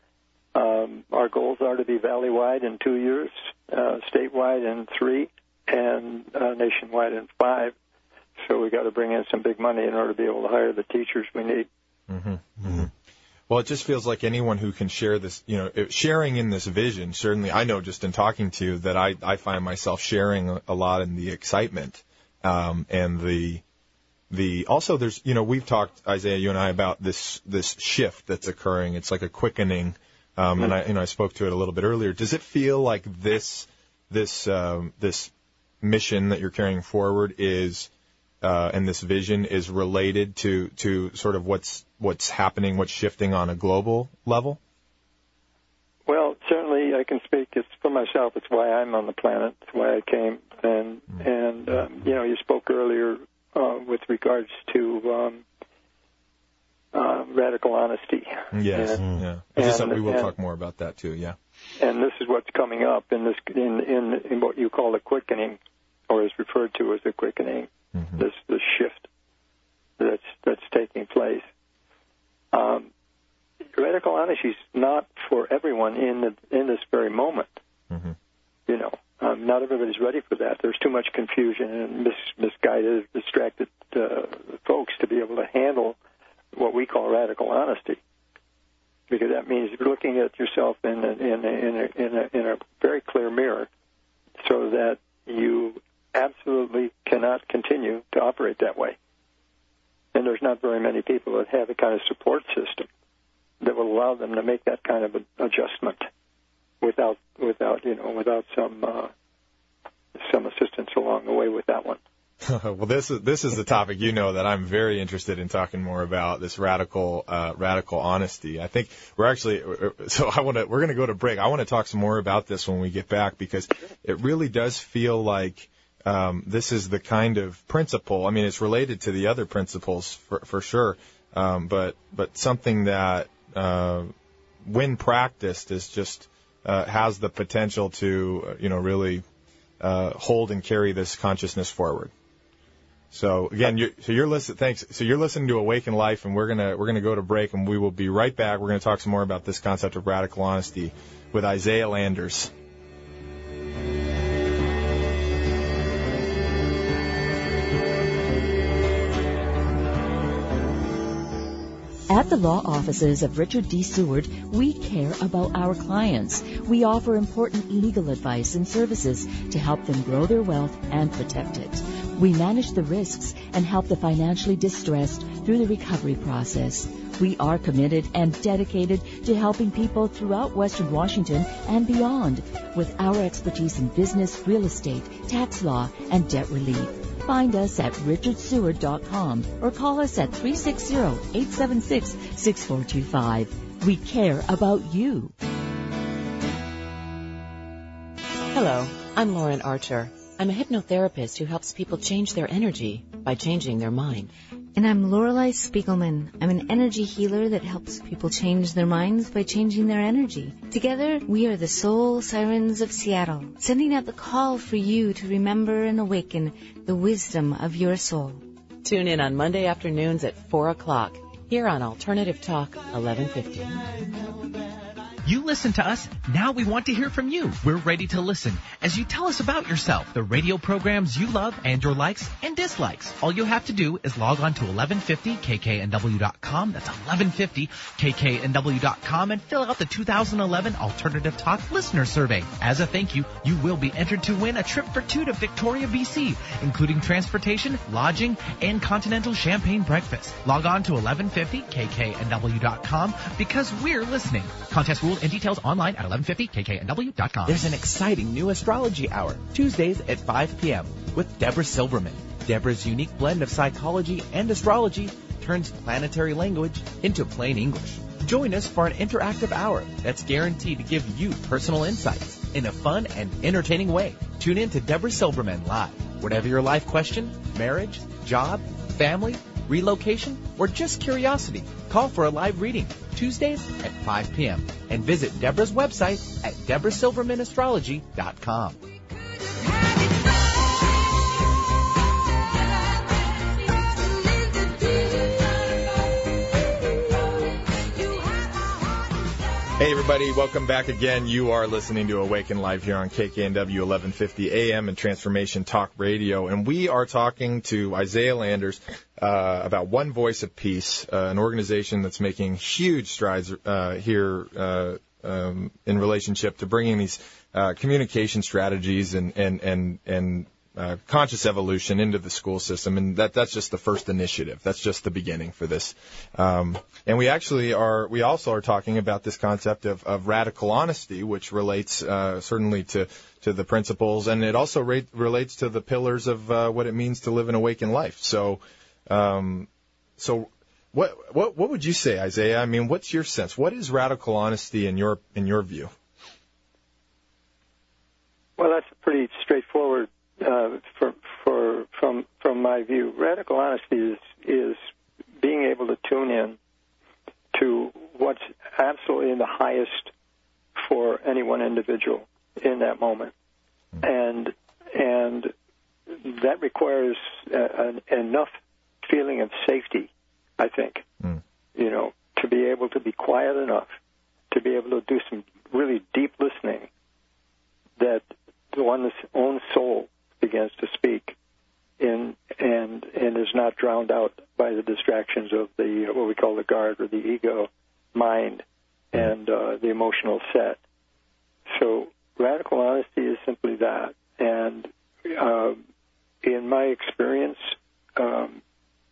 Um, our goals are to be valley-wide in two years, uh, statewide in three, and uh, nationwide in five. So we got to bring in some big money in order to be able to hire the teachers we need. Mm-hmm. Mm-hmm. Well, it just feels like anyone who can share this, you know, sharing in this vision, certainly I know just in talking to you that I, I find myself sharing a, a lot in the excitement um, and the, the, also there's, you know, we've talked, Isaiah, you and I, about this, this shift that's occurring. It's like a quickening, um, mm-hmm. and I, you know, I spoke to it a little bit earlier. Does it feel like this, this, um, this mission that you're carrying forward is, uh, and this vision is related to, to sort of what's, what's happening, what's shifting on a global level? Well, certainly I can speak it's for myself. It's why I'm on the planet. It's why I came. And, mm. and um, you know, you spoke earlier uh, with regards to um, uh, radical honesty. Yes, and, yeah. Which is something we will and, talk more about that, too, yeah. And this is what's coming up in this in, in, in what you call the quickening, or is referred to as the quickening. Mm-hmm. This this shift that's that's taking place. Um, radical honesty is not for everyone in the in this very moment. Mm-hmm. You know, um, not everybody's ready for that. There's too much confusion and mis, misguided, distracted uh, folks to be able to handle what we call radical honesty, because that means looking at yourself in a, in a, in a, in a, in a very clear mirror, so that you absolutely cannot continue to operate that way. And there's not very many people that have a kind of support system that will allow them to make that kind of adjustment without, without you know, without some uh, some assistance along the way with that one. Well, this is this is the topic, you know, that I'm very interested in talking more about, this radical uh, radical honesty. I think we're actually so I want to we're going to go to break. I want to talk some more about this when we get back, because it really does feel like um, this is the kind of principle. I mean, it's related to the other principles for, for sure, um, but but something that uh, when practiced is just uh, has the potential to uh, you know really uh, hold and carry this consciousness forward. So again, you're, so you're listening. Thanks. So you're listening to Awaken Life, and we're gonna we're gonna go to break, and we will be right back. We're gonna talk some more about this concept of radical honesty with Isaiah Landers. At the law offices of Richard D. Seward, we care about our clients. We offer important legal advice and services to help them grow their wealth and protect it. We manage the risks and help the financially distressed through the recovery process. We are committed and dedicated to helping people throughout Western Washington and beyond with our expertise in business, real estate, tax law, and debt relief. Find us at richard seward dot com or call us at three six zero, eight seven six, six four two five. We care about you. Hello, I'm Lauren Archer. I'm a hypnotherapist who helps people change their energy by changing their mind. And I'm Lorelei Spiegelman. I'm an energy healer that helps people change their minds by changing their energy. Together, we are the Soul Sirens of Seattle, sending out the call for you to remember and awaken the wisdom of your soul. Tune in on Monday afternoons at four o'clock here on Alternative Talk eleven fifty. You listen to us, now we want to hear from you. We're ready to listen as you tell us about yourself, the radio programs you love, and your likes and dislikes. All you have to do is log on to eleven fifty K K N W dot com. That's eleven fifty K K N W dot com and fill out the two thousand eleven Alternative Talk Listener Survey. As a thank you, you will be entered to win a trip for two to Victoria, B C, including transportation, lodging, and continental champagne breakfast. Log on to eleven fifty K K N W dot com because we're listening. Contest rules and details online at eleven fifty K K N W dot com. There's an exciting new astrology hour, Tuesdays at five p.m. with Deborah Silverman. Deborah's unique blend of psychology and astrology turns planetary language into plain English. Join us for an interactive hour that's guaranteed to give you personal insights in a fun and entertaining way. Tune in to Deborah Silverman live. Whatever your life question, marriage, job, family, relocation, or just curiosity, call for a live reading Tuesdays at five p.m. and visit Deborah's website at deborah silverman astrology dot com. Hey everybody, welcome back again. You are listening to Awaken Live here on K K N W eleven fifty A M and Transformation Talk Radio, and we are talking to Isaiah Landers uh, about One Voice of Peace, uh, an organization that's making huge strides uh, here uh, um, in relationship to bringing these uh, communication strategies and and and and Uh, conscious evolution into the school system, and that that's just the first initiative. That's just the beginning for this. Um, and we actually are, we also are talking about this concept of, of radical honesty, which relates uh, certainly to, to the principles, and it also re- relates to the pillars of uh, what it means to live an awakened life. So, um, so what what what would you say, Isaiah? I mean, what's your sense? What is radical honesty in your in your view? Well, that's pretty straightforward. Uh, for, for, from from my view, radical honesty is is being able to tune in to what's absolutely the highest for any one individual in that moment, and and that requires uh, an, enough feeling of safety, I think, mm. you know, to be able to be quiet enough, to be able to do some really deep listening, that one's own soul begins to speak in and and is not drowned out by the distractions of the what we call the guard or the ego mind and uh, the emotional set. So radical honesty is simply that. And uh, in my experience, um,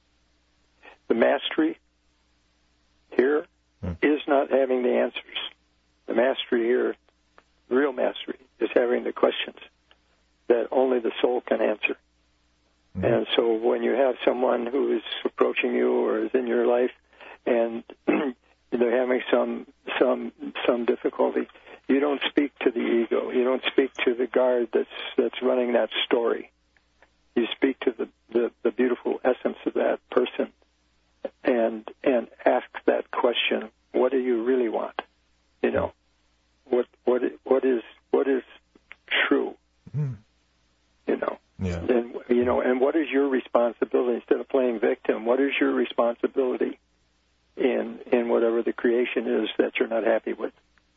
the mastery here mm. is not having the answers. The mastery here, real mastery, is having the questions that only the soul can answer. Mm. And so when you have someone who is approaching you or is in your life and they're having some some some difficulty, you don't speak to the ego. You don't speak to the guard that's that's running that story. You speak to the, the, the beautiful essence of that person and and ask that question, what do you really want? You know, what what what is what is true? Mm. You know. Yeah. And you know, and what is your responsibility instead of playing victim? What is your responsibility in in whatever the creation is that you're not happy with?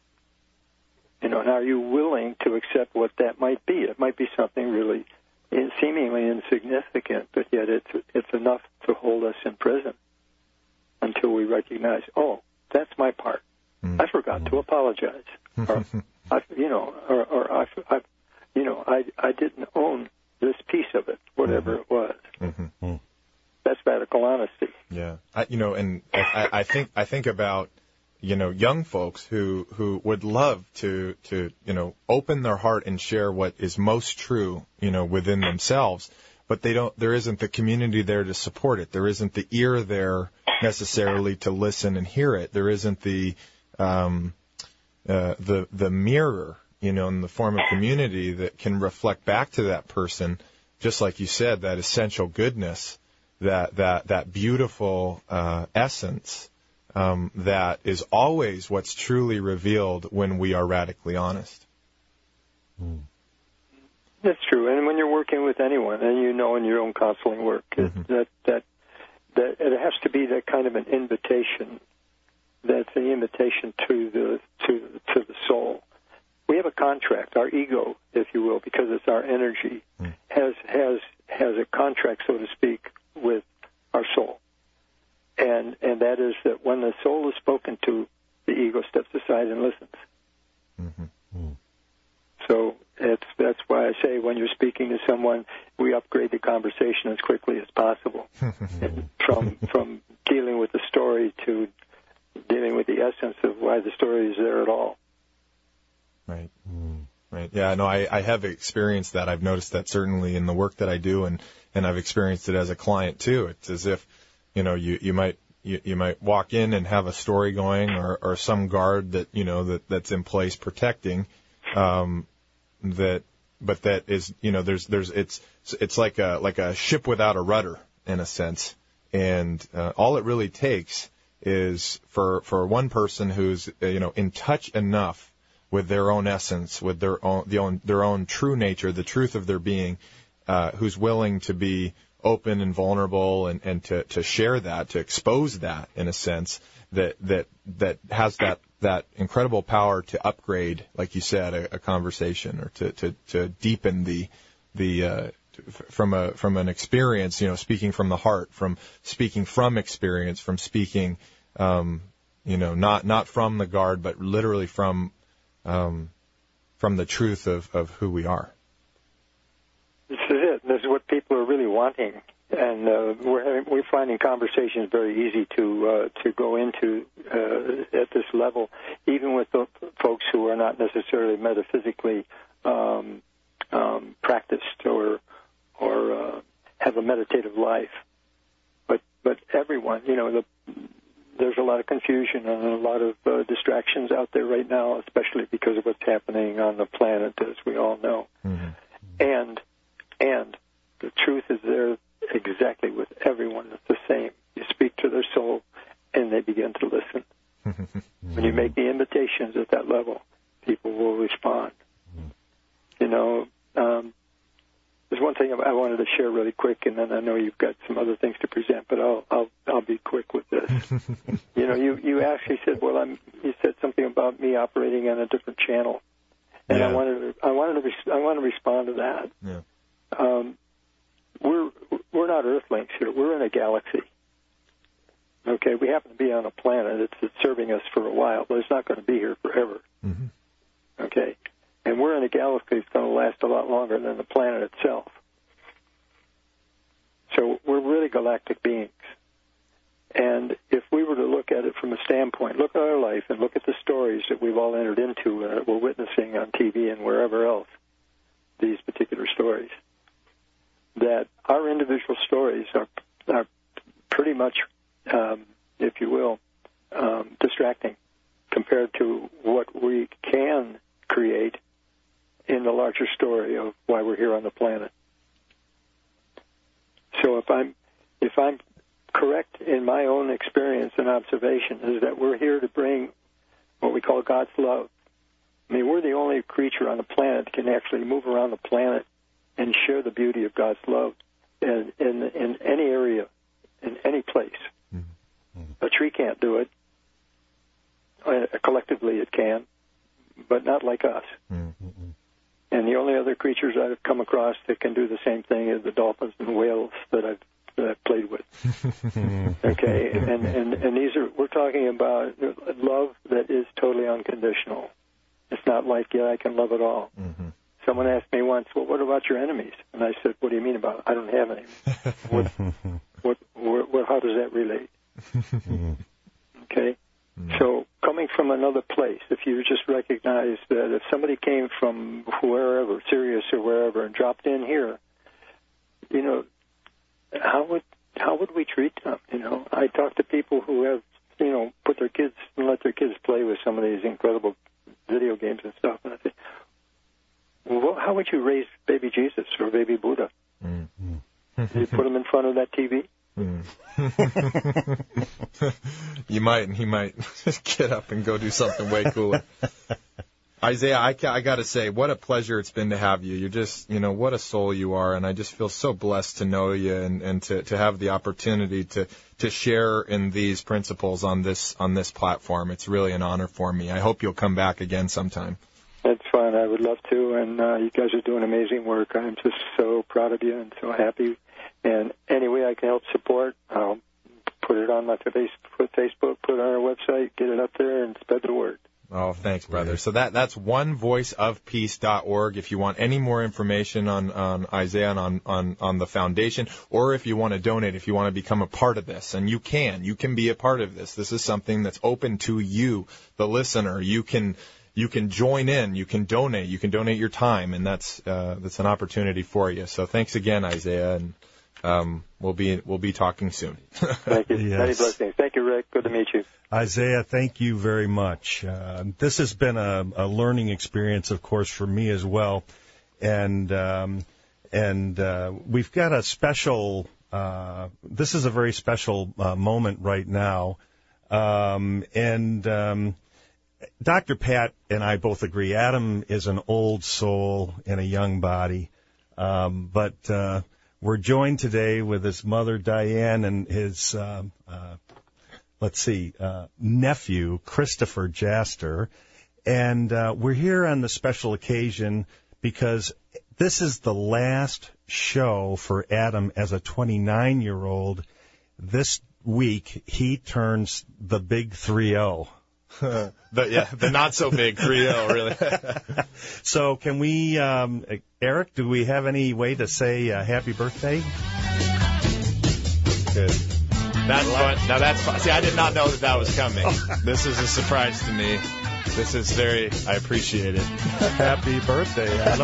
You know, and are you willing to accept what that might be? It might be something really seemingly insignificant, but yet it's it's enough to hold us in prison until we recognize, oh, that's my part. Mm. I forgot mm. to apologize, or I, you know, or, or I, I, you know, I I didn't own this piece of it, whatever mm-hmm. it was. Mm-hmm. That's radical honesty. Yeah, I, you know, and I, I think I think about, you know, young folks who, who would love to, to, you know, open their heart and share what is most true, you know, within themselves, but they don't, there isn't the community there to support it. There isn't the ear there necessarily to listen and hear it. There isn't the, um, uh, the, the mirror, you know, in the form of community that can reflect back to that person, just like you said, that essential goodness, that, that, that beautiful, uh, essence. Um, that is always what's truly revealed when we are radically honest. Mm. That's true. And when you're working with anyone, and you know in your own counseling work, mm-hmm. that, that that it has to be that kind of an invitation. That's an invitation to the to to the soul. We have a contract. Our ego, if you will, because it's our energy, mm. has has has a contract, so to speak, with our soul. And and that is that when the soul is spoken to, the ego steps aside and listens. Mm-hmm. Mm. So it's, that's why I say when you're speaking to someone, we upgrade the conversation as quickly as possible. And from from dealing with the story to dealing with the essence of why the story is there at all. Right. Mm. Right. Yeah, no, I, I have experienced that. I've noticed that certainly in the work that I do, and, and I've experienced it as a client too. It's as if, you know, you, you might you, you might walk in and have a story going, or, or some guard that you know that, that's in place protecting, um, that, but that is, you know, there's there's it's it's like a like a ship without a rudder in a sense, and uh, all it really takes is for for one person who's uh, you know in touch enough with their own essence, with their own the own their own true nature, the truth of their being, uh, who's willing to be open and vulnerable and, and to, to share that, to expose that in a sense, that, that, that has that, that incredible power to upgrade, like you said, a, a conversation, or to, to, to deepen the, the, uh, from a, from an experience, you know, speaking from the heart, from speaking from experience, from speaking, um, you know, not, not from the guard, but literally from, um, from the truth of, of who we are. This is it. This is what people are really wanting, and uh, we're having, we're finding conversations very easy to uh, to go into uh, at this level, even with the folks who are not necessarily metaphysically um, um, practiced or or uh, have a meditative life. But but everyone, you know, the, there's a lot of confusion and a lot of uh, distractions out there right now, especially because of what's happening on the planet, as we all know, mm-hmm. and And the truth is there exactly with everyone. It's the same. You speak to their soul, and they begin to listen. When you make the invitations at that level, people will respond. You know, um, there's one thing I wanted to share really quick, and then I know you've got some other things to present, but I'll I'll I'll be quick with this. You know, you you actually said, well, I'm. You said something about me operating on a different channel, and yeah. I wanted to I wanted to res- I want to respond to that. Yeah. Um, we're we're not Earthlings here. We're in a galaxy. Okay, we happen to be on a planet. It's, it's serving us for a while, but it's not going to be here forever. Mm-hmm. Okay, and we're in a galaxy that's going to last a lot longer than the planet itself. So we're really galactic beings. And if we were to look at it from a standpoint, look at our life and look at the stories that we've all entered into and that we're witnessing on T V and wherever else, these particular stories, that our individual stories are, are pretty much, um, if you will, um, distracting compared to what we can create in the larger story of why we're here on the planet. So if I'm if I'm correct in my own experience and observation, is that we're here to bring what we call God's love. I mean, we're the only creature on the planet that can actually move around the planet and share the beauty of God's love in in, in any area, in any place. Mm-hmm. A tree can't do it. Uh, collectively it can, but not like us. Mm-hmm. And the only other creatures I've come across that can do the same thing are the dolphins and whales that I've, that I've played with. Okay, and, and, and these are, we're talking about love that is totally unconditional. It's not like, yeah, I can love it all. Mm-hmm. Someone asked me once, well, what about your enemies? And I said, what do you mean about it? I don't have any. what, what, what, what, how does that relate? Okay? So coming from another place, if you just recognize that if somebody came from wherever, Sirius or wherever, and dropped in here, you know, how would how would we treat them? You know, I talk to people who have, you know, put their kids and let their kids play with some of these incredible video games and stuff, and I say, well, how would you raise baby Jesus or baby Buddha? Mm-hmm. Do you put them in front of that T V? Mm. You might, and he might get up and go do something way cooler. Isaiah, I, I got to say, what a pleasure it's been to have you. You're just, you know, what a soul you are, and I just feel so blessed to know you and, and to, to have the opportunity to, to share in these principles on this on this platform. It's really an honor for me. I hope you'll come back again sometime. That's fine. I would love to, and uh, you guys are doing amazing work. I'm just so proud of you and so happy. And any way I can help support, I'll put it on my Facebook, put it on our website, get it up there, and spread the word. Oh, thanks, brother. So that that's one voice of peace dot org if you want any more information on, on Isaiah and on, on, on the foundation, or if you want to donate, if you want to become a part of this. And you can. You can be a part of this. This is something that's open to you, the listener. You can you can join in. You can donate. You can donate your time, and that's uh, that's an opportunity for you. So thanks again, Isaiah, and um, we'll be we'll be talking soon. Thank you. Yes. Many blessings. Thank you, Rick. Good to meet you. Isaiah, thank you very much. Uh, this has been a, a learning experience, of course, for me as well. And um, and uh, we've got a special, uh, this is a very special uh, moment right now. Um, and um, Doctor Pat and I both agree, Adam is an old soul in a young body. Um, but uh, we're joined today with his mother, Diane, and his uh, uh let's see, uh, nephew, Christopher Jaster. And uh, we're here on the special occasion because this is the last show for Adam as a twenty-nine-year-old. This week, he turns the big three oh. the, yeah, the not-so-big three oh, really. So can we, um, Eric, do we have any way to say uh, happy birthday? Good. That's fun. Now that's fun. See, I did not know that that was coming. This is a surprise to me. This is very, I appreciate it. Happy birthday, Adam.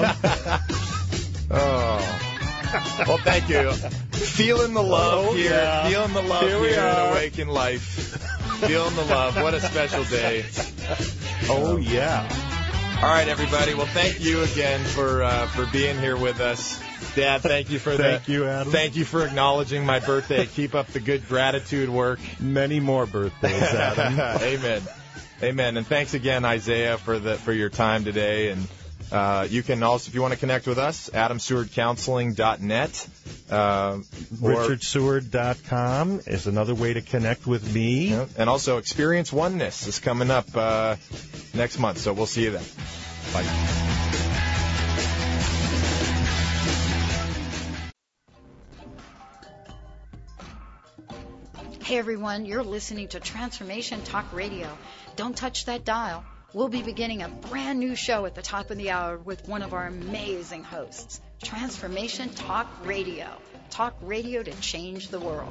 Oh. Well, thank you. Feeling the love oh, here. Yeah. Feeling the love here, here at Awaken Life. Feeling the love. What a special day. Oh, yeah. All right, everybody. Well, thank you again for uh, for being here with us. Dad, thank you for that. Thank you, Adam. Thank you for acknowledging my birthday. Keep up the good gratitude work. Many more birthdays, Adam. Amen. Amen. And thanks again, Isaiah, for the for your time today. And Uh, you can also, if you want to connect with us, adam seward counseling dot net. Uh, richard seward dot com is another way to connect with me. Yeah, and also, Experience Oneness is coming up uh, next month, so we'll see you then. Bye. Hey everyone, you're listening to Transformation Talk Radio. Don't touch that dial. We'll be beginning a brand new show at the top of the hour with one of our amazing hosts. Transformation Talk Radio. Talk radio to change the world.